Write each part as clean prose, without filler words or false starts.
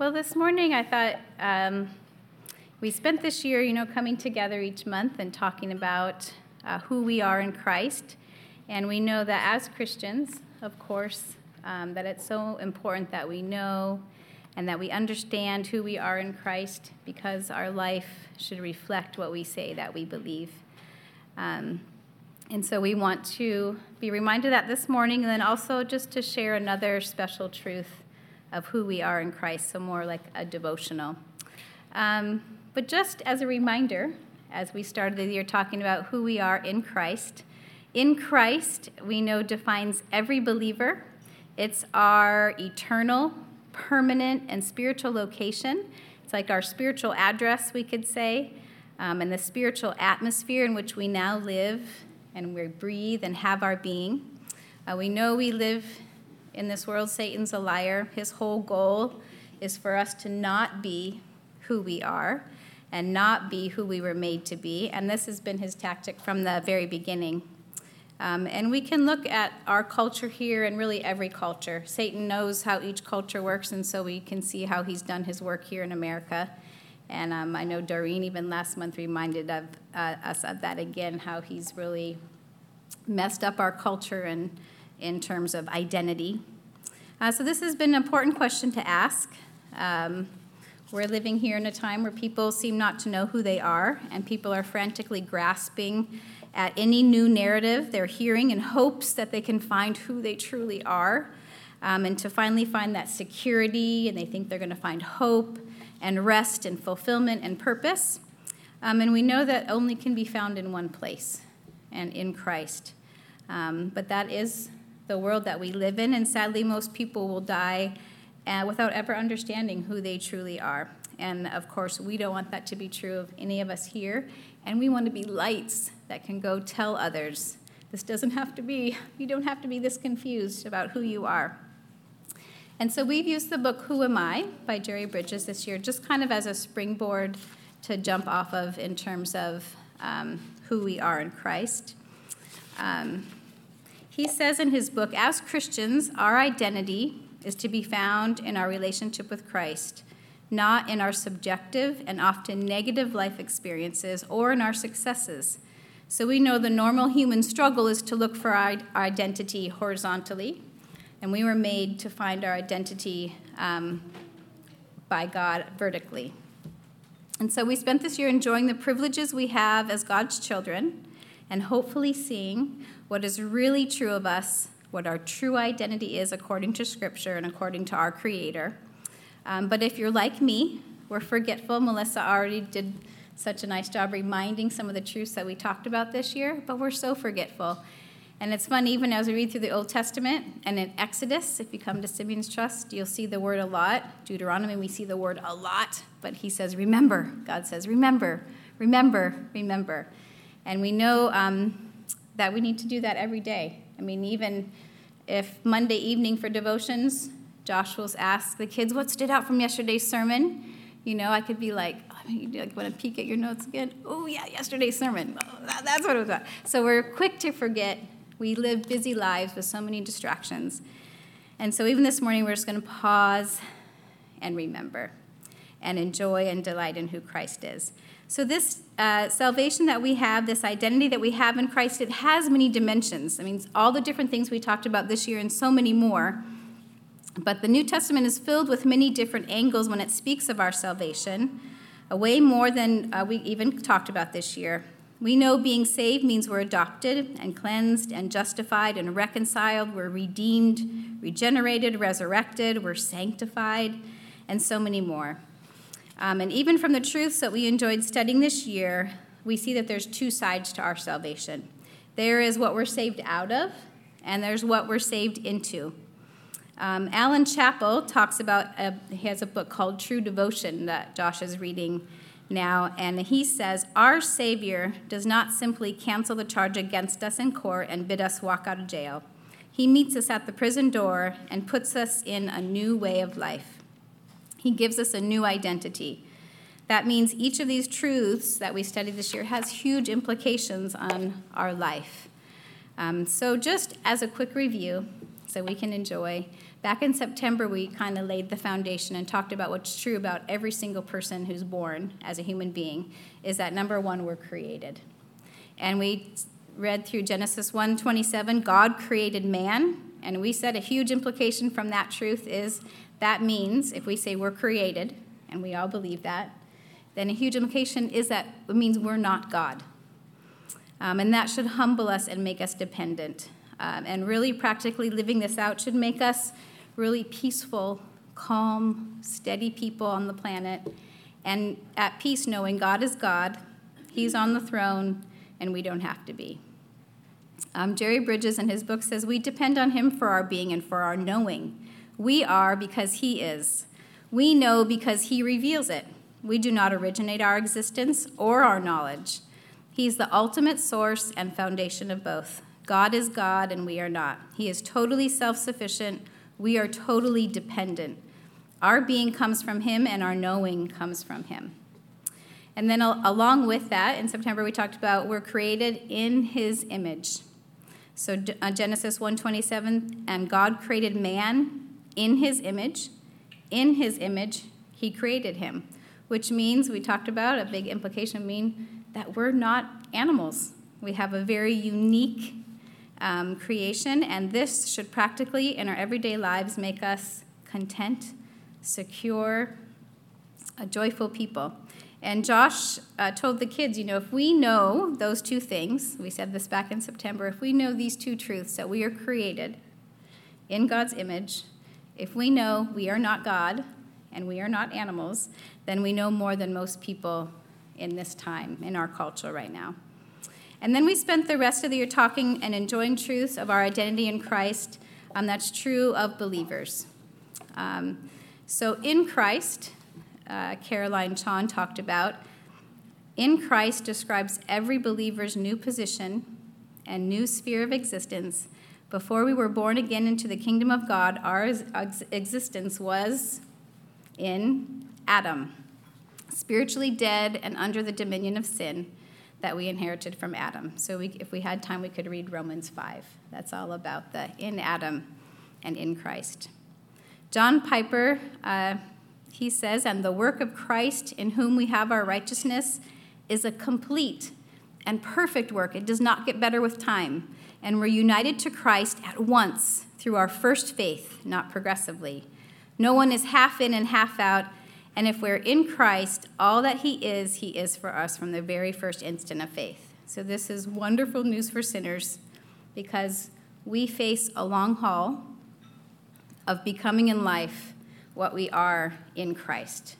Well, this morning I thought we spent this year, coming together each month and talking about who we are in Christ. And we know that as Christians, of course, that it's so important that we know and that we understand who we are in Christ, because our life should reflect what we say that we believe. And so we want to be reminded of that this morning, and then also just to share another special truth of who we are in Christ, so more like a devotional. But just as a reminder, as we started the year talking about who we are in Christ, we know defines every believer. It's our eternal, permanent, and spiritual location. It's like our spiritual address, we could say, and the spiritual atmosphere in which we now live and we breathe and have our being. We know we live in this world. Satan's a liar. His whole goal is for us to not be who we are and not be who we were made to be. And this has been his tactic from the very beginning. And we can look at our culture here and really every culture. Satan knows how each culture works, and so we can see how he's done his work here in America. And I know Doreen even last month reminded us of that again, how he's really messed up our culture in terms of identity. So this has been an important question to ask. We're living here in a time where people seem not to know who they are, and people are frantically grasping at any new narrative they're hearing in hopes that they can find who they truly are, and to finally find that security, and they think they're going to find hope and rest and fulfillment and purpose. And we know that only can be found in one place, and in Christ. But that is the world that we live in, and sadly most people will die without ever understanding who they truly are. And of course, we don't want that to be true of any of us here, and we want to be lights that can go tell others. You don't have to be this confused about who you are. And so we've used the book Who Am I by Jerry Bridges this year, just kind of as a springboard to jump off of in terms of who we are in Christ. He says in his book, as Christians, our identity is to be found in our relationship with Christ, not in our subjective and often negative life experiences or in our successes. So we know the normal human struggle is to look for our identity horizontally, and we were made to find our identity by God vertically. And so we spent this year enjoying the privileges we have as God's children and hopefully seeing what is really true of us, what our true identity is according to Scripture and according to our Creator. But if you're like me, we're forgetful. Melissa already did such a nice job reminding some of the truths that we talked about this year, but we're so forgetful. And it's fun, even as we read through the Old Testament and in Exodus, if you come to Simeon's Trust, you'll see the word a lot. Deuteronomy, we see the word a lot, but he says, remember. God says, remember, remember, remember. And we know that we need to do that every day. I mean, even if Monday evening for devotions, Josh will ask the kids, what stood out from yesterday's sermon? I could be like, want to peek at your notes again? Oh, yeah, yesterday's sermon. Oh, that's what it was about. So we're quick to forget. We live busy lives with so many distractions. And so even this morning, we're just going to pause and remember and enjoy and delight in who Christ is. So this salvation that we have, this identity that we have in Christ, it has many dimensions. I mean, all the different things we talked about this year and so many more. But the New Testament is filled with many different angles when it speaks of our salvation, way more than we even talked about this year. We know being saved means we're adopted and cleansed and justified and reconciled. We're redeemed, regenerated, resurrected. We're sanctified, and so many more. And even from the truths that we enjoyed studying this year, we see that there's two sides to our salvation. There is what we're saved out of, and there's what we're saved into. Alan Chappell talks about, he has a book called True Devotion that Josh is reading now, and he says, our Savior does not simply cancel the charge against us in court and bid us walk out of jail. He meets us at the prison door and puts us in a new way of life. He gives us a new identity. That means each of these truths that we studied this year has huge implications on our life. So just as a quick review, so we can enjoy. Back in September, we kind of laid the foundation and talked about what's true about every single person who's born as a human being, is that number one, we're created. And we read through Genesis 1:27, God created man, and we said a huge implication from that truth is that means if we say we're created, and we all believe that, then a huge implication is that it means we're not God. And that should humble us and make us dependent. And really practically living this out should make us really peaceful, calm, steady people on the planet, and at peace knowing God is God, he's on the throne, and we don't have to be. Jerry Bridges in his book says, we depend on him for our being and for our knowing. We are because he is. We know because he reveals it. We do not originate our existence or our knowledge. He's the ultimate source and foundation of both. God is God and we are not. He is totally self-sufficient. We are totally dependent. Our being comes from him and our knowing comes from him. And then along with that, in September we talked about we're created in his image. So Genesis 1:27, and God created man in his image. In his image, he created him, which means, we talked about, a big implication mean that we're not animals. We have a very unique creation, and this should practically, in our everyday lives, make us content, secure, joyful people. And Josh told the kids, if we know those two things, we said this back in September, if we know these two truths, that we are created in God's image, if we know we are not God and we are not animals, then we know more than most people in this time, in our culture right now. And then we spent the rest of the year talking and enjoying truths of our identity in Christ. That's true of believers. So in Christ, Caroline Chon talked about, in Christ describes every believer's new position and new sphere of existence. Before we were born again into the kingdom of God, our existence was in Adam, spiritually dead and under the dominion of sin that we inherited from Adam. So if we had time, we could read Romans 5. That's all about the in Adam and in Christ. John Piper, he says, and the work of Christ in whom we have our righteousness is a complete and perfect work. It does not get better with time. And we're united to Christ at once through our first faith, not progressively. No one is half in and half out. And if we're in Christ, all that he is for us from the very first instant of faith. So this is wonderful news for sinners because we face a long haul of becoming in life what we are in Christ.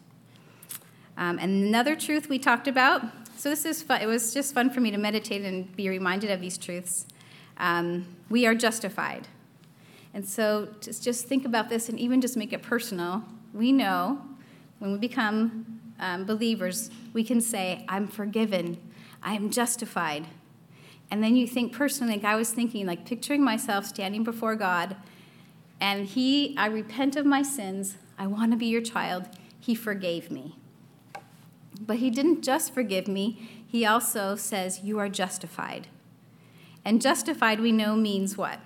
And another truth we talked about, so this is fun. It was just fun for me to meditate and be reminded of these truths. We are justified. And so just think about this and even just make it personal. We know when we become believers, we can say, I'm forgiven, I am justified. And then you think personally, like I was thinking, like picturing myself standing before God, and I repent of my sins, I want to be your child, he forgave me. But he didn't just forgive me, he also says, you are justified. And justified, we know, means what?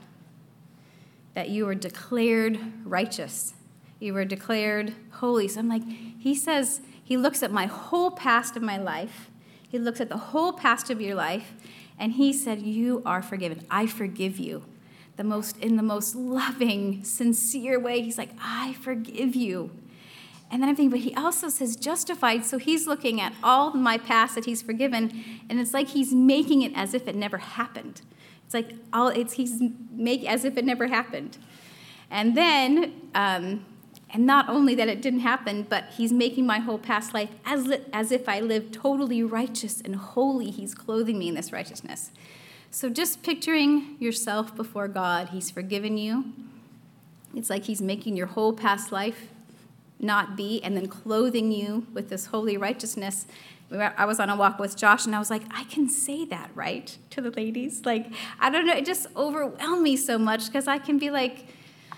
That you were declared righteous. You were declared holy. So I'm like, he says, he looks at my whole past of my life. He looks at the whole past of your life, and he said, you are forgiven. I forgive you. In the most loving, sincere way. He's like, I forgive you. And then I'm thinking, but he also says justified, so he's looking at all my past that he's forgiven, and it's like he's making it as if it never happened. It's like he's making as if it never happened. And then, and not only that it didn't happen, but he's making my whole past life as if I lived totally righteous and holy. He's clothing me in this righteousness. So just picturing yourself before God, he's forgiven you. It's like he's making your whole past life not be, and then clothing you with this holy righteousness. I was on a walk with Josh, and I was like, I can say that, right, to the ladies? Like, I don't know, it just overwhelmed me so much, because I can be like,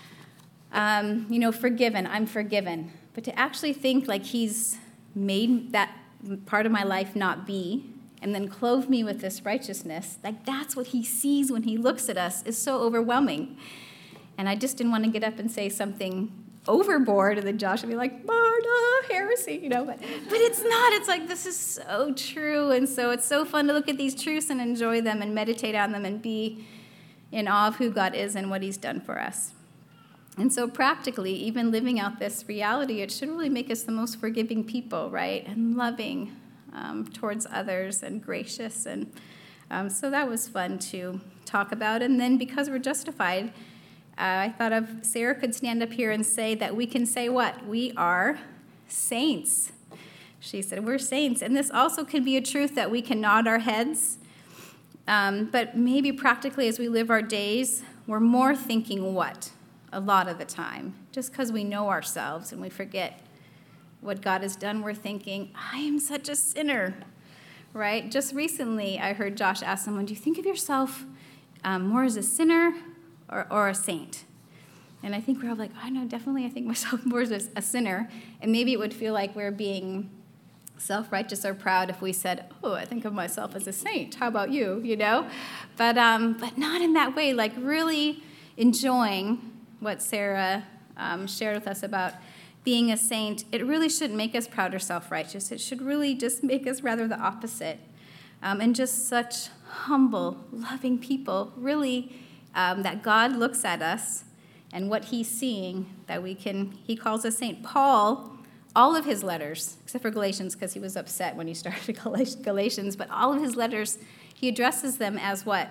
forgiven, I'm forgiven. But to actually think like he's made that part of my life not be, and then clothe me with this righteousness, like that's what he sees when he looks at us, is so overwhelming. And I just didn't want to get up and say something overboard, and then Josh would be like, Marta, heresy, but it's not. It's like, this is so true. And so it's so fun to look at these truths and enjoy them and meditate on them and be in awe of who God is and what he's done for us. And so practically, even living out this reality, it should really make us the most forgiving people, right? And loving towards others and gracious. And so that was fun to talk about. And then because we're justified, I thought of Sarah could stand up here and say that we can say what? We are saints. She said, we're saints. And this also can be a truth that we can nod our heads. But maybe practically as we live our days, we're more thinking what? A lot of the time. Just because we know ourselves and we forget what God has done, we're thinking, I am such a sinner, right? Just recently, I heard Josh ask someone, do you think of yourself more as a sinner or a saint? And I think we're all like, I know, definitely I think myself more as a sinner. And maybe it would feel like we're being self-righteous or proud if we said, oh, I think of myself as a saint. How about you, But not in that way, like really enjoying what Sarah shared with us about being a saint. It really shouldn't make us proud or self-righteous. It should really just make us rather the opposite. And just such humble, loving people, really, that God looks at us and what he's seeing, that he calls us saint. Paul, all of his letters, except for Galatians, because he was upset when he started Galatians, but all of his letters, he addresses them as what?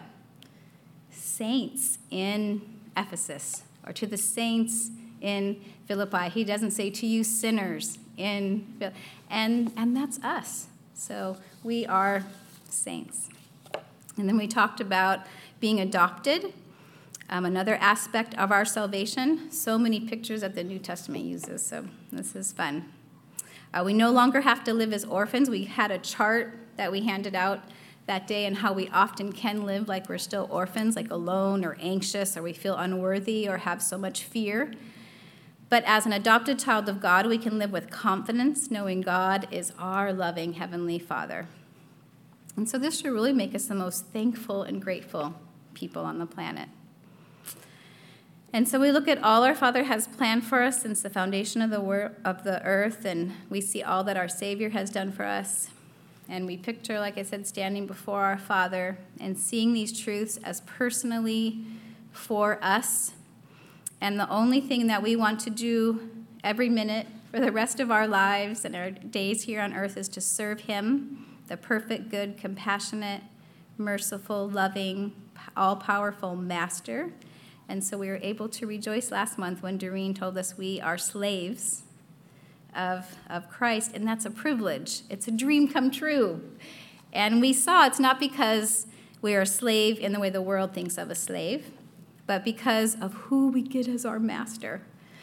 Saints in Ephesus, or to the saints in Philippi. He doesn't say to you sinners and that's us. So we are saints. And then we talked about being adopted, another aspect of our salvation. So many pictures that the New Testament uses, so this is fun. We no longer have to live as orphans. We had a chart that we handed out that day and how we often can live like we're still orphans, like alone or anxious, or we feel unworthy or have so much fear. But as an adopted child of God, we can live with confidence, knowing God is our loving Heavenly Father. And so this should really make us the most thankful and grateful people on the planet. And so we look at all our Father has planned for us since the foundation of the earth, and we see all that our Savior has done for us. And we picture, like I said, standing before our Father and seeing these truths as personally for us. And the only thing that we want to do every minute for the rest of our lives and our days here on earth is to serve him, the perfect, good, compassionate, merciful, loving, all-powerful Master. And so we were able to rejoice last month when Doreen told us we are slaves of Christ, and that's a privilege. It's a dream come true. And we saw it's not because we are a slave in the way the world thinks of a slave, but because of who we get as our master.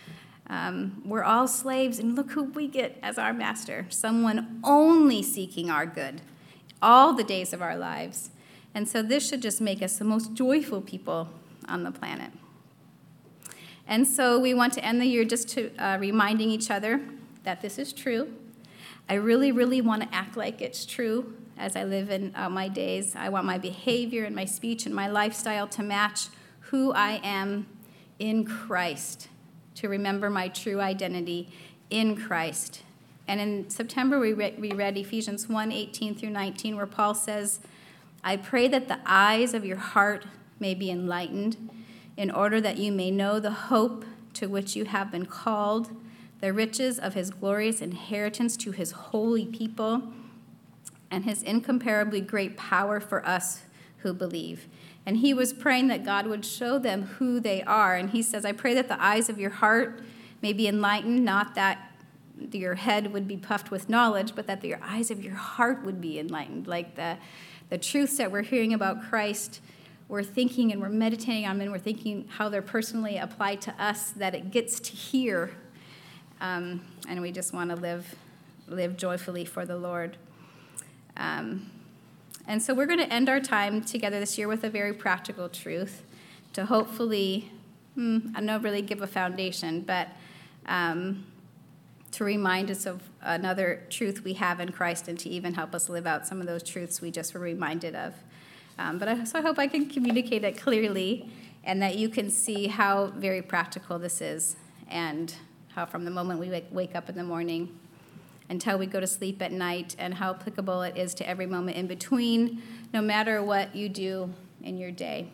We're all slaves, and look who we get as our master, someone only seeking our good all the days of our lives. And so this should just make us the most joyful people on the planet. And so we want to end the year just to reminding each other that this is true. I really, really want to act like it's true as I live in my days. I want my behavior and my speech and my lifestyle to match who I am in Christ, to remember my true identity in Christ. And in September, we read Ephesians 1:18 through 19, where Paul says, I pray that the eyes of your heart may be enlightened, in order that you may know the hope to which you have been called, the riches of his glorious inheritance to his holy people, and his incomparably great power for us who believe. And he was praying that God would show them who they are. And he says, I pray that the eyes of your heart may be enlightened, not that your head would be puffed with knowledge, but that your eyes of your heart would be enlightened. Like the truths that we're hearing about Christ, we're thinking and we're meditating on them, and we're thinking how they're personally applied to us, that it gets to here. And we just want to live joyfully for the Lord. And so we're going to end our time together this year with a very practical truth to hopefully, I don't really give a foundation, but to remind us of another truth we have in Christ and to even help us live out some of those truths we just were reminded of. So I hope I can communicate it clearly and that you can see how very practical this is, and how from the moment we wake up in the morning until we go to sleep at night, and how applicable it is to every moment in between, no matter what you do in your day.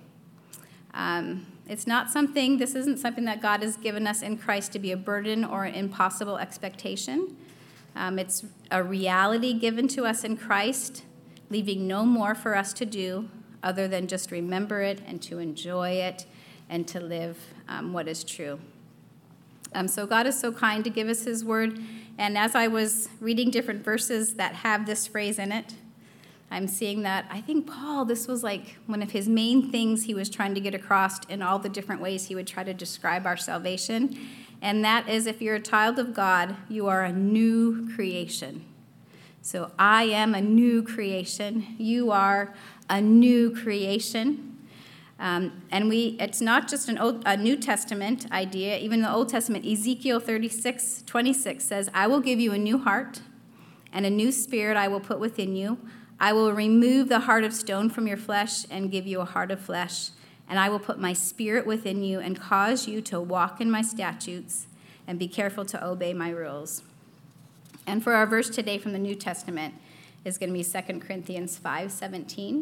This isn't something that God has given us in Christ to be a burden or an impossible expectation. It's a reality given to us in Christ, leaving no more for us to do other than just remember it and to enjoy it and to live what is true. So God is so kind to give us his word. And as I was reading different verses that have this phrase in it, I'm seeing that I think Paul, this was like one of his main things he was trying to get across in all the different ways he would try to describe our salvation. And that is, if you're a child of God, you are a new creation. So I am a new creation. You are a new creation. It's not just a New Testament idea. Even the Old Testament, Ezekiel 36:26 says, I will give you a new heart, and a new spirit I will put within you. I will remove the heart of stone from your flesh and give you a heart of flesh. And I will put my spirit within you and cause you to walk in my statutes and be careful to obey my rules. And for our verse today from the New Testament is going to be 2 Corinthians 5:17,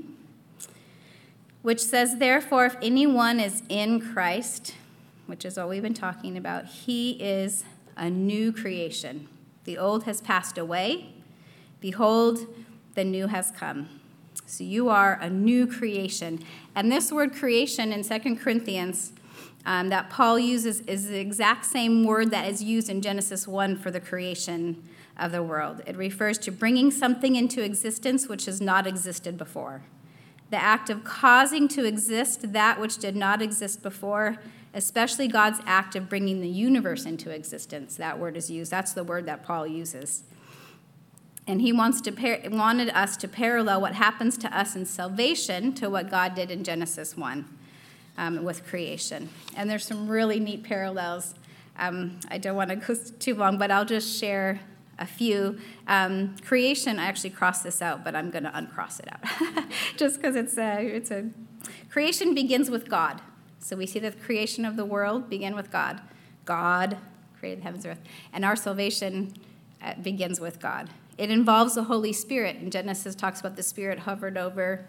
which says, therefore, if anyone is in Christ, which is what we've been talking about, he is a new creation. The old has passed away. Behold, the new has come. So you are a new creation. And this word creation in 2 Corinthians that Paul uses is the exact same word that is used in Genesis 1 for the creation of the world. It refers to bringing something into existence which has not existed before. The act of causing to exist that which did not exist before, especially God's act of bringing the universe into existence. That word is used. That's the word that Paul uses. And he wanted us to parallel what happens to us in salvation to what God did in Genesis 1 with creation. And there's some really neat parallels. I don't want to go too long, but I'll just share a few. Creation, I actually crossed this out, but I'm going to uncross it out. Just because creation begins with God. So we see that the creation of the world began with God. God created the heavens and earth. And our salvation begins with God. It involves the Holy Spirit. And Genesis talks about the Spirit hovered over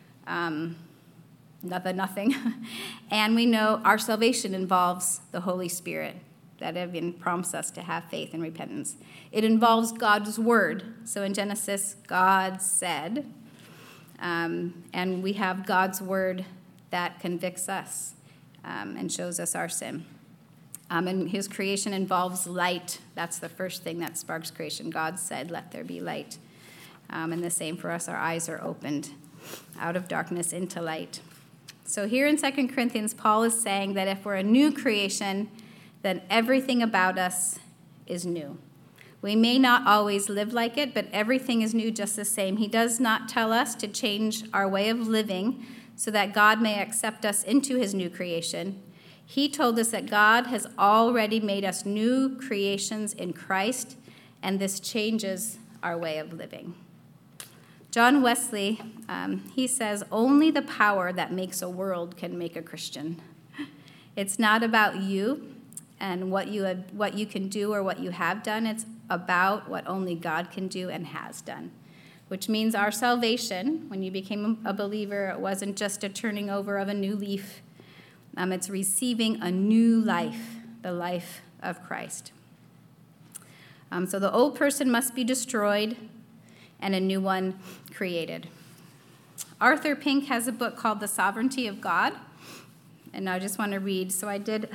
nothing. And we know our salvation involves the Holy Spirit that even prompts us to have faith and repentance. It involves God's word. So in Genesis, God said, and we have God's word that convicts us and shows us our sin. And his creation involves light. That's the first thing that sparks creation. God said, let there be light. And the same for us, our eyes are opened out of darkness into light. So here in 2 Corinthians, Paul is saying that if we're a new creation, then everything about us is new. We may not always live like it, but everything is new just the same. He does not tell us to change our way of living so that God may accept us into his new creation. He told us that God has already made us new creations in Christ, and this changes our way of living. John Wesley, he says, only the power that makes a world can make a Christian. It's not about you and what you can do or what you have done. It's about what only God can do and has done, which means our salvation, when you became a believer, it wasn't just a turning over of a new leaf. It's receiving a new life, the life of Christ. So the old person must be destroyed and a new one created. Arthur Pink has a book called The Sovereignty of God, and I just want to read. So I did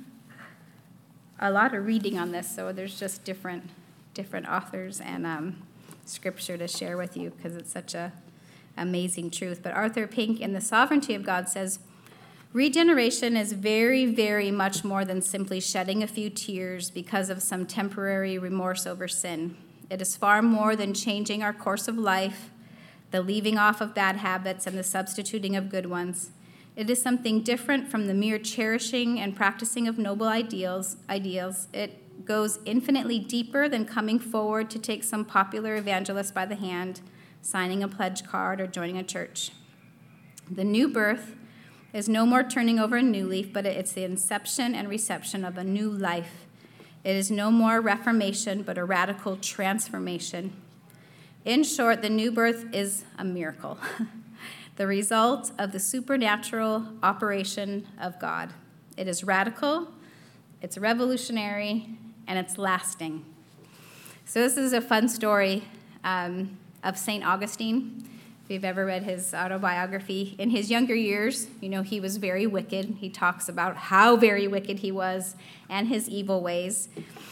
a lot of reading on this, so there's just different authors and scripture to share with you because it's such a amazing truth. But Arthur Pink in The Sovereignty of God says, regeneration is very, very much more than simply shedding a few tears because of some temporary remorse over sin. It is far more than changing our course of life, the leaving off of bad habits and the substituting of good ones. It is something different from the mere cherishing and practicing of noble ideals. It goes infinitely deeper than coming forward to take some popular evangelist by the hand, signing a pledge card, or joining a church. The new birth is no more turning over a new leaf, but it's the inception and reception of a new life. It is no more reformation, but a radical transformation. In short, the new birth is a miracle, the result of the supernatural operation of God. It is radical, it's revolutionary, and it's lasting. So this is a fun story of St. Augustine. If you've ever read his autobiography, in his younger years, he was very wicked. He talks about how very wicked he was and his evil ways.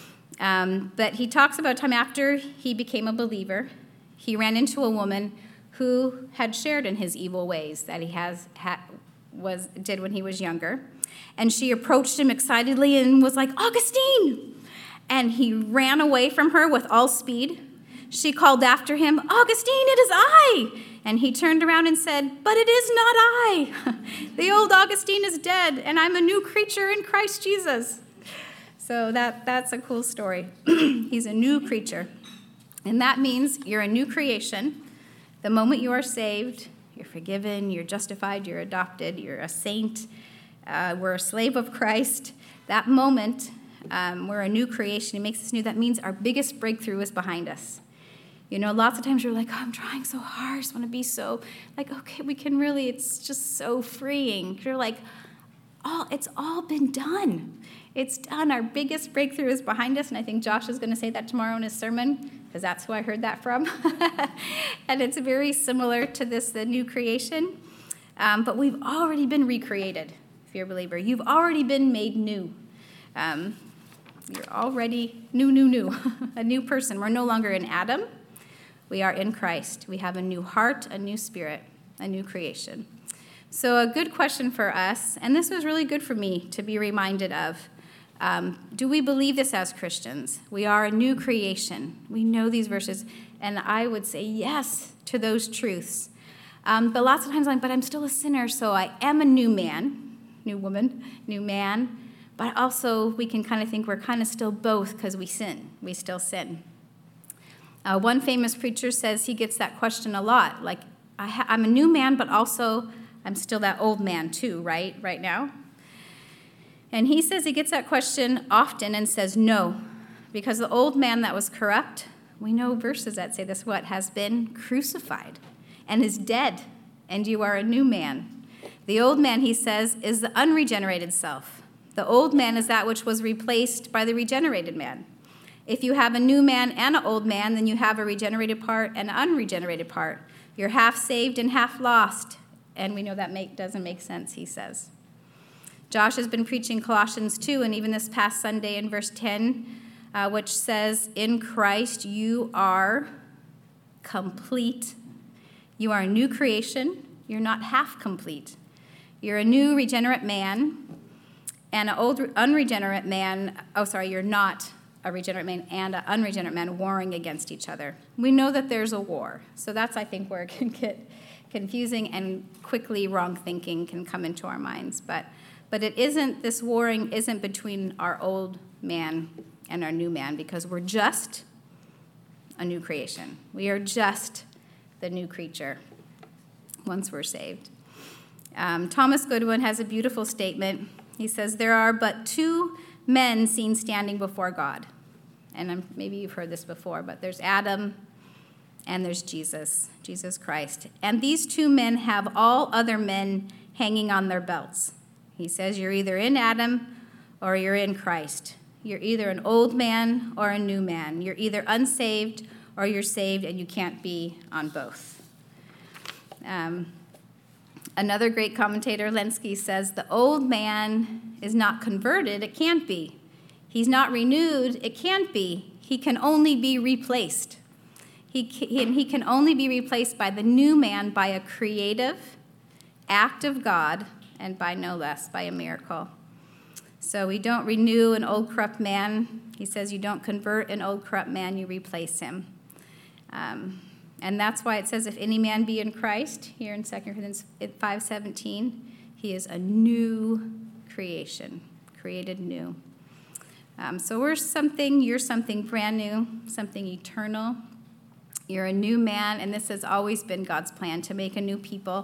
But he talks about time after he became a believer, he ran into a woman who had shared in his evil ways that he did when he was younger. And she approached him excitedly and was like, "Augustine!" And he ran away from her with all speed. She called after him, "Augustine, it is I!" And he turned around and said, "But it is not I. The old Augustine is dead, and I'm a new creature in Christ Jesus." So that's a cool story. He's a new creature. And that means you're a new creation. The moment you are saved, you're forgiven, you're justified, you're adopted, you're a saint, we're a slave of Christ. That moment, we're a new creation. He makes us new. That means our biggest breakthrough is behind us. Lots of times you're like, "Oh, I'm trying so hard. I just want to be so, okay, we can really," it's just so freeing. You're like, it's all been done. It's done. Our biggest breakthrough is behind us, and I think Josh is going to say that tomorrow in his sermon, because that's who I heard that from. And it's very similar to this, the new creation. But we've already been recreated, if you're a believer. You've already been made new. You're already new, a new person. We're no longer in Adam. We are in Christ. We have a new heart, a new spirit, a new creation. So a good question for us, and this was really good for me to be reminded of, do we believe this as Christians? We are a new creation. We know these verses, and I would say yes to those truths. But lots of times but I'm still a sinner, so I am a new man, new woman, new man. But also we can kind of think we're kind of still both because we sin. We still sin. One famous preacher says he gets that question a lot. I'm a new man, but also I'm still that old man too, right now? And he says he gets that question often and says no, because the old man that was corrupt, we know verses that say this, has been crucified and is dead, and you are a new man. The old man, he says, is the unregenerated self. The old man is that which was replaced by the regenerated man. If you have a new man and an old man, then you have a regenerated part and an unregenerated part. You're half saved and half lost. And we know that doesn't make sense, he says. Josh has been preaching Colossians 2, and even this past Sunday in verse 10, which says, "In Christ you are complete." You are a new creation. You're not half complete. You're a new regenerate man, and an old unregenerate man. You're not a regenerate man and an unregenerate man warring against each other. We know that there's a war. So that's, I think, where it can get confusing and quickly wrong thinking can come into our minds. But it isn't, this warring isn't between our old man and our new man, because we're just a new creation. We are just the new creature once we're saved. Thomas Goodwin has a beautiful statement. He says, "There are but two men seen standing before God." And maybe you've heard this before, but there's Adam and there's Jesus Christ. And these two men have all other men hanging on their belts. He says you're either in Adam or you're in Christ. You're either an old man or a new man. You're either unsaved or you're saved, and you can't be on both. Another great commentator, Lenski, says the old man is not converted. It can't be. He's not renewed. It can't be. He can only be replaced. He can only be replaced by the new man, by a creative act of God, and by no less, by a miracle. So we don't renew an old corrupt man. He says you don't convert an old corrupt man, you replace him. And that's why it says, if any man be in Christ, here in 2 Corinthians 5:17, he is a new creation, created new. So you're something brand new, something eternal. You're a new man, and this has always been God's plan, to make a new people.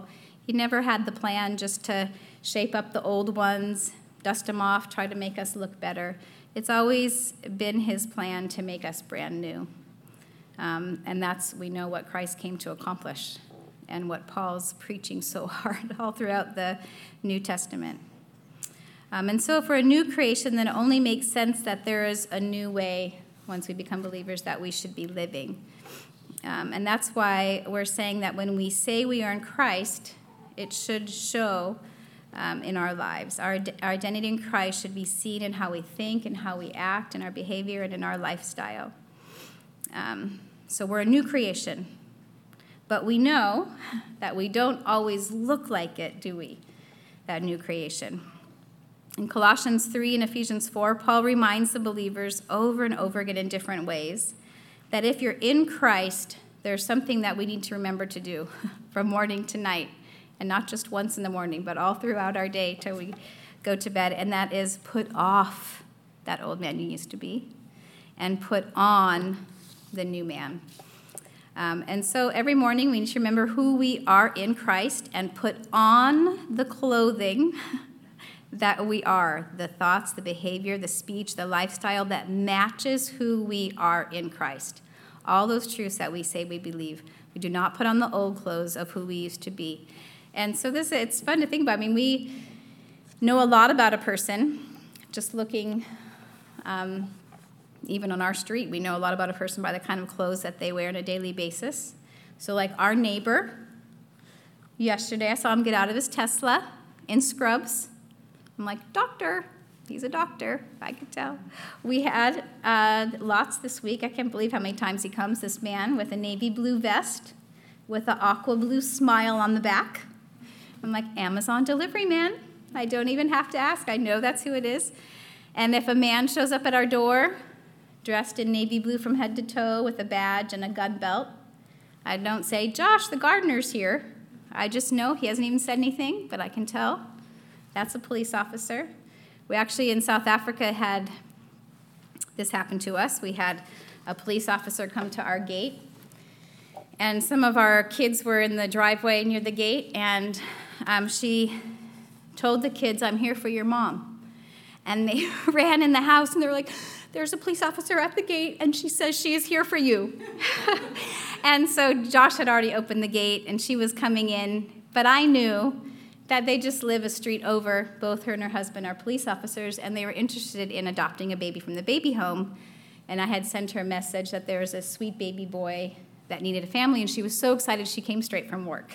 He never had the plan just to shape up the old ones, dust them off, try to make us look better. It's always been his plan to make us brand new. And we know what Christ came to accomplish and what Paul's preaching so hard all throughout the New Testament. And so for a new creation, then it only makes sense that there is a new way, once we become believers, that we should be living. And that's why we're saying that when we say we are in Christ, it should show in our lives. Our identity in Christ should be seen in how we think and how we act, in our behavior and in our lifestyle. So we're a new creation. But we know that we don't always look like it, do we? That new creation. In Colossians 3 and Ephesians 4, Paul reminds the believers over and over again in different ways that if you're in Christ, there's something that we need to remember to do from morning to night, and not just once in the morning, but all throughout our day till we go to bed, and that is put off that old man you used to be and put on the new man. And so every morning we need to remember who we are in Christ and put on the clothing that we are, the thoughts, the behavior, the speech, the lifestyle that matches who we are in Christ. All those truths that we say we believe. We do not put on the old clothes of who we used to be. And so it's fun to think about. I mean, we know a lot about a person just looking, even on our street. We know a lot about a person by the kind of clothes that they wear on a daily basis. So like our neighbor, yesterday I saw him get out of his Tesla in scrubs. I'm like, doctor. He's a doctor, I could tell. We had lots this week. I can't believe how many times he comes, this man with a navy blue vest with an aqua blue smile on the back. I'm like, Amazon delivery man. I don't even have to ask. I know that's who it is. And if a man shows up at our door dressed in navy blue from head to toe with a badge and a gun belt, I don't say, Josh, the gardener's here. I just know he hasn't even said anything, but I can tell. That's a police officer. We actually, in South Africa, had this happen to us. We had a police officer come to our gate, and some of our kids were in the driveway near the gate, and she told the kids, I'm here for your mom. And they ran in the house, and they were like, there's a police officer at the gate, and she says she is here for you. And so Josh had already opened the gate, and she was coming in, but I knew that they just live a street over. Both her and her husband are police officers, and they were interested in adopting a baby from the baby home. And I had sent her a message that there was a sweet baby boy that needed a family, and she was so excited she came straight from work.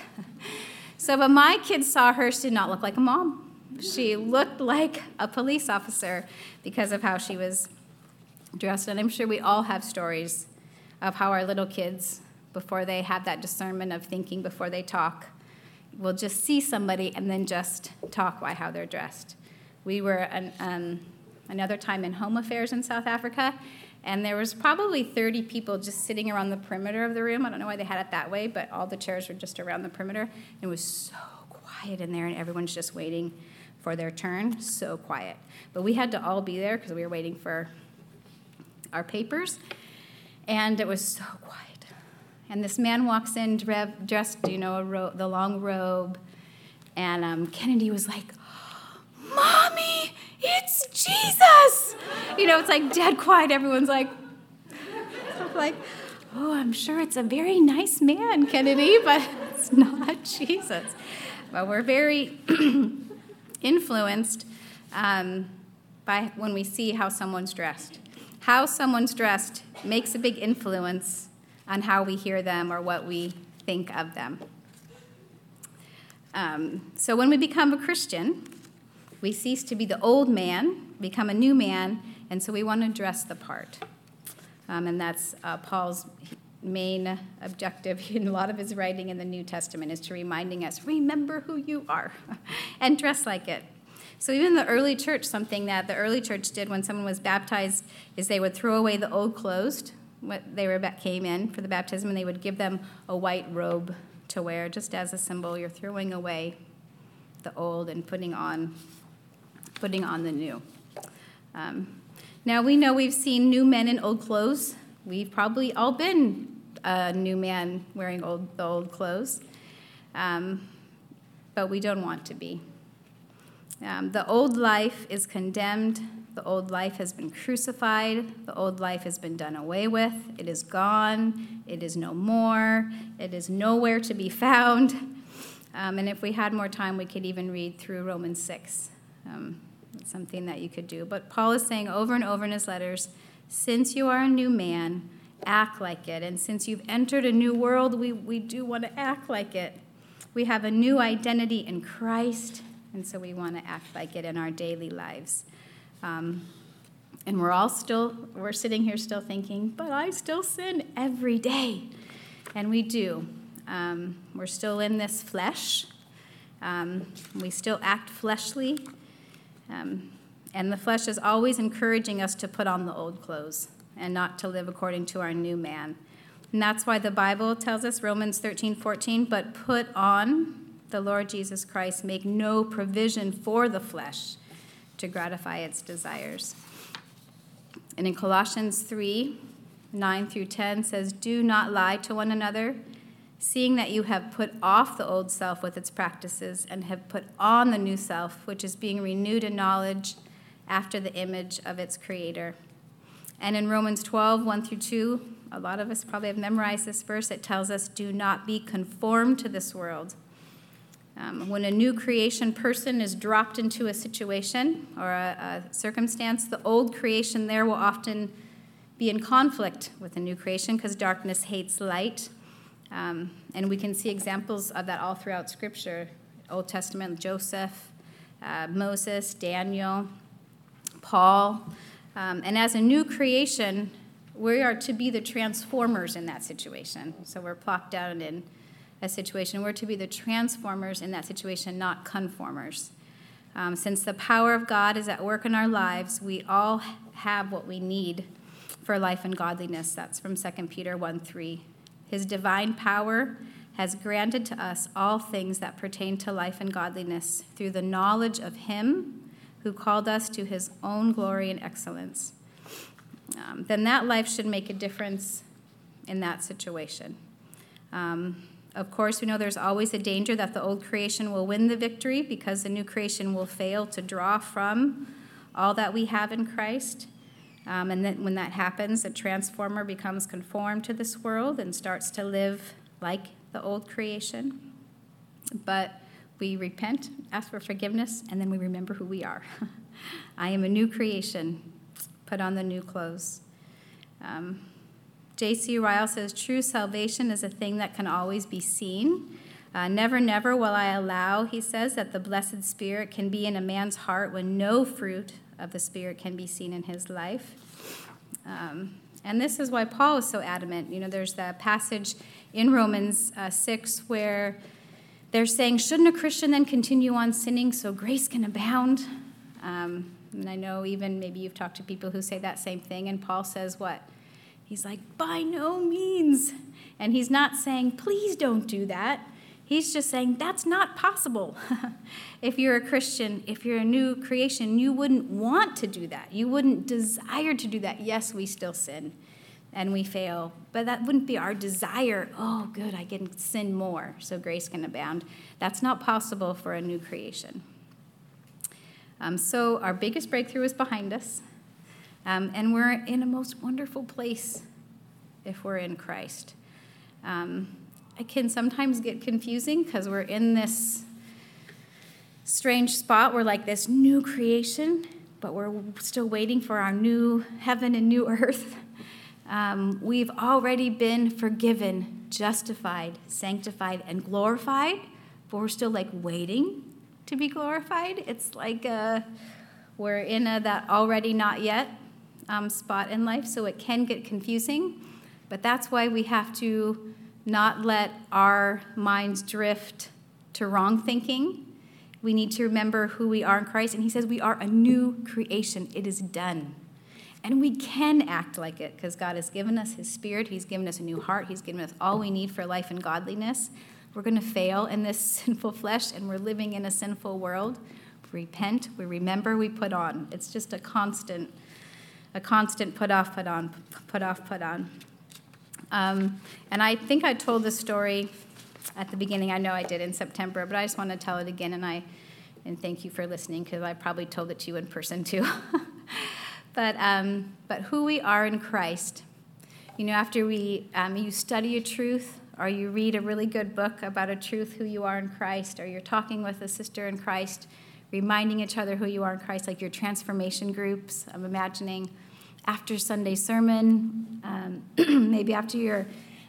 So when my kids saw her, she did not look like a mom. She looked like a police officer because of how she was dressed. And I'm sure we all have stories of how our little kids, before they have that discernment of thinking before they talk, will just see somebody and then just talk by how they're dressed. We were another time in Home Affairs in South Africa, and there was probably 30 people just sitting around the perimeter of the room. I don't know why they had it that way, but all the chairs were just around the perimeter. It was so quiet in there, and everyone's just waiting for their turn. So quiet. But we had to all be there because we were waiting for our papers, and it was so quiet. And this man walks in dressed, the long robe. And Kennedy was like, Mommy, it's Jesus! It's like dead quiet. Everyone's like, oh, I'm sure it's a very nice man, Kennedy, but it's not Jesus. But we're very influenced by when we see how someone's dressed. How someone's dressed makes a big influence on how we hear them or what we think of them. So when we become a Christian, we cease to be the old man, become a new man, and so we want to dress the part. And that's Paul's main objective in a lot of his writing in the New Testament, is to reminding us, remember who you are, and dress like it. So even in the early church, something that the early church did when someone was baptized is they would throw away the old clothes, what they came in for the baptism, and they would give them a white robe to wear, just as a symbol. You're throwing away the old and putting on the new. Now we know we've seen new men in old clothes. We've probably all been a new man wearing the old clothes. but we don't want to be. The old life is condemned. The old life has been crucified. The old life has been done away with. It is gone. It is no more. It is nowhere to be found. And if we had more time, we could even read through Romans 6. It's something that you could do. But Paul is saying over and over in his letters, since you are a new man, act like it. And since you've entered a new world, we do want to act like it. We have a new identity in Christ, and so we want to act like it in our daily lives. And we're sitting here still thinking, but I still sin every day. And we do. We're still in this flesh. We still act fleshly. And the flesh is always encouraging us to put on the old clothes and not to live according to our new man. And that's why the Bible tells us, Romans 13:14, but put on the Lord Jesus Christ, make no provision for the flesh to gratify its desires. And in Colossians 3:9-10 says, do not lie to one another, seeing that you have put off the old self with its practices and have put on the new self, which is being renewed in knowledge after the image of its creator. And in Romans 12:1-2, a lot of us probably have memorized this verse. It tells us, do not be conformed to this world. When a new creation person is dropped into a situation or a circumstance, the old creation there will often be in conflict with the new creation because darkness hates light. And we can see examples of that all throughout Scripture. Old Testament, Joseph, Moses, Daniel, Paul. And as a new creation, we are to be the transformers in that situation. So we're plopped down in a situation. We're to be the transformers in that situation, not conformers. Since the power of God is at work in our lives, we all have what we need for life and godliness. That's from 2 Peter 1:3. His divine power has granted to us all things that pertain to life and godliness through the knowledge of him who called us to his own glory and excellence. Then that life should make a difference in that situation. Of course, we know there's always a danger that the old creation will win the victory because the new creation will fail to draw from all that we have in Christ. And then when that happens, the transformer becomes conformed to this world and starts to live like the old creation. But we repent, ask for forgiveness, and then we remember who we are. I am a new creation. Put on the new clothes. J.C. Ryle says, true salvation is a thing that can always be seen. Never, never will I allow, he says, that the blessed Spirit can be in a man's heart when no fruit of the Spirit can be seen in his life. And this is why Paul is so adamant. You know, there's that passage in Romans 6 where they're saying, shouldn't a Christian then continue on sinning so grace can abound? And I know even maybe you've talked to people who say that same thing, and Paul says what? He's like, by no means. And he's not saying, please don't do that. He's just saying, that's not possible. If you're a Christian, if you're a new creation, you wouldn't want to do that. You wouldn't desire to do that. Yes, we still sin and we fail, but that wouldn't be our desire. Oh, good, I can sin more so grace can abound. That's not possible for a new creation. So our biggest breakthrough is behind us, and we're in a most wonderful place if we're in Christ. It can sometimes get confusing because we're in this strange spot. We're like this new creation, but we're still waiting for our new heaven and new earth. We've already been forgiven, justified, sanctified, and glorified, but we're still like waiting to be glorified. It's like we're in that already not yet spot in life, so it can get confusing. But that's why we have to not let our minds drift to wrong thinking. We need to remember who we are in Christ, and he says we are a new creation. It is done. And we can act like it because God has given us his Spirit. He's given us a new heart. He's given us all we need for life and godliness. We're going to fail in this sinful flesh, and we're living in a sinful world. We repent, we remember, we put on. It's just a constant put off, put on, put off, put on. And I think I told this story at the beginning. I know I did in September, but I just want to tell it again, and thank you for listening, because I probably told it to you in person too. But who we are in Christ. After you study a truth, or you read a really good book about a truth, who you are in Christ, or you're talking with a sister in Christ, reminding each other who you are in Christ, like your transformation groups. I'm imagining after Sunday sermon, maybe after your,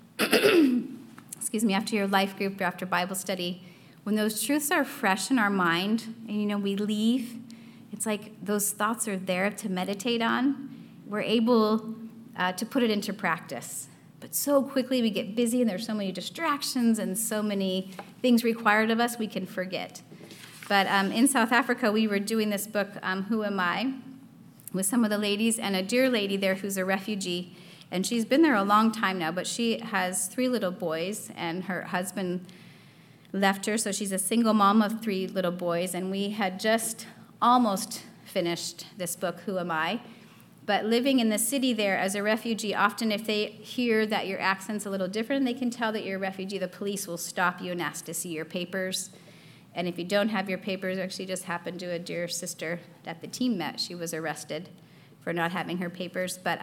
after your life group or after Bible study, when those truths are fresh in our mind, and we leave, it's like those thoughts are there to meditate on. We're able to put it into practice. But so quickly we get busy, and there's so many distractions and so many things required of us, we can forget. But in South Africa, we were doing this book, Who Am I?, with some of the ladies, and a dear lady there who's a refugee. And she's been there a long time now, but she has 3 little boys, and her husband left her, so she's a single mom of 3 little boys. And we had just almost finished this book, Who Am I?, but living in the city there as a refugee, often if they hear that your accent's a little different, they can tell that you're a refugee, the police will stop you and ask to see your papers. And if you don't have your papers, actually just happened to a dear sister that the team met. She was arrested for not having her papers. But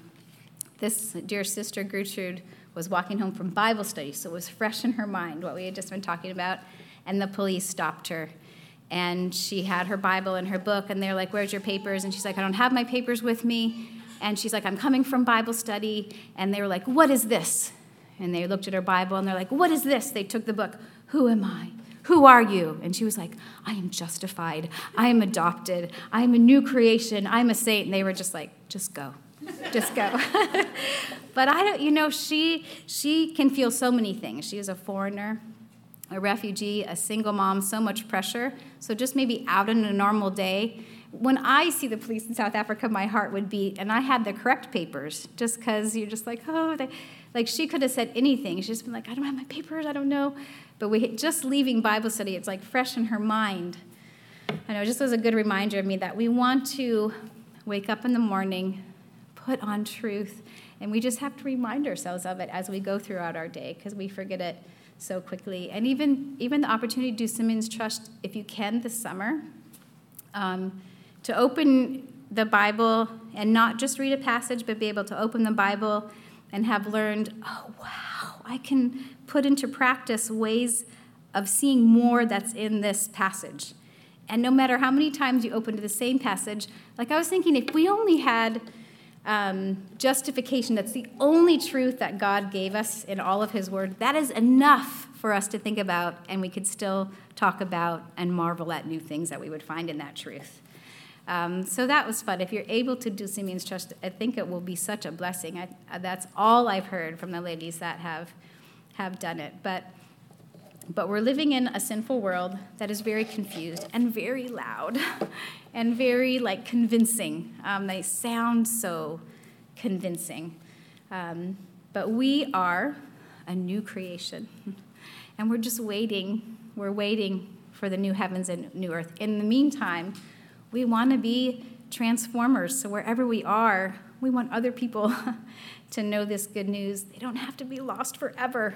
this dear sister, Gertrude, was walking home from Bible study, so it was fresh in her mind what we had just been talking about, and the police stopped her. And she had her Bible and her book, and they're like, "Where's your papers?" And she's like, "I don't have my papers with me." And she's like, "I'm coming from Bible study." And they were like, "What is this?" And they looked at her Bible, and they're like, "What is this?" They took the book. "Who am I? Who are you?" And she was like, "I am justified. I am adopted. I am a new creation. I'm a saint." And they were just like, "Just go. Just go." But I don't, she can feel so many things. She is a foreigner, a refugee, a single mom, so much pressure. So just maybe out in a normal day, when I see the police in South Africa, my heart would beat, and I had the correct papers, just because you're just like, she could have said anything. She's just been like, "I don't have my papers, I don't know." But just leaving Bible study, it's like fresh in her mind. I know, just was a good reminder of me that we want to wake up in the morning, put on truth, and we just have to remind ourselves of it as we go throughout our day, because we forget it so quickly. And even the opportunity to do Simeon's Trust, if you can, this summer, to open the Bible and not just read a passage, but be able to open the Bible and have learned, oh, wow, I can put into practice ways of seeing more that's in this passage. And no matter how many times you open to the same passage, like I was thinking, if we only had justification, that's the only truth that God gave us in all of his word, that is enough for us to think about, and we could still talk about and marvel at new things that we would find in that truth. So that was fun. If you're able to do Simeon's Trust, I think it will be such a blessing. That's all I've heard from the ladies that have done it. But we're living in a sinful world that is very confused and very loud and very, convincing. They sound so convincing. But we are a new creation, and we're just waiting. We're waiting for the new heavens and new earth. In the meantime, we want to be transformers. So wherever we are, we want other people to know this good news. They don't have to be lost forever.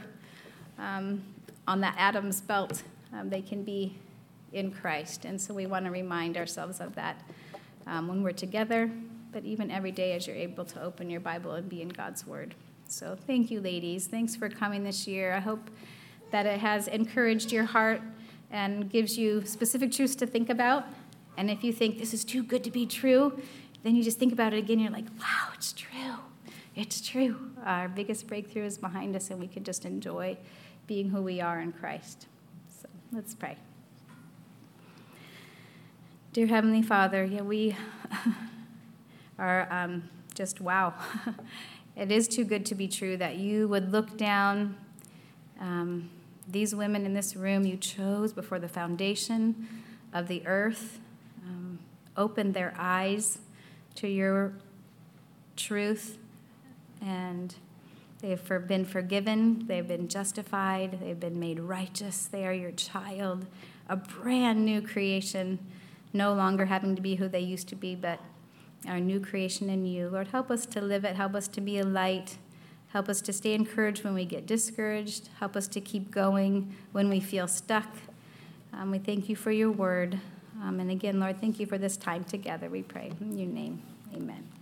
On that Adam's belt, they can be in Christ. And so we want to remind ourselves of that when we're together, but even every day as you're able to open your Bible and be in God's Word. So thank you, ladies. Thanks for coming this year. I hope that it has encouraged your heart and gives you specific truths to think about. And if you think this is too good to be true, then you just think about it again. You're like, wow, it's true. It's true. Our biggest breakthrough is behind us, and we can just enjoy being who we are in Christ. So let's pray. Dear Heavenly Father, we are just wow. It is too good to be true that you would look down. These women in this room you chose before the foundation of the earth, opened their eyes to your truth, and they've been forgiven, they've been justified, they've been made righteous. They are your child, a brand new creation, no longer having to be who they used to be, but our new creation in you. Lord, help us to live it. Help us to be a light. Help us to stay encouraged when we get discouraged. Help us to keep going when we feel stuck. We thank you for your word. And again, Lord, thank you for this time together, we pray. In your name, amen.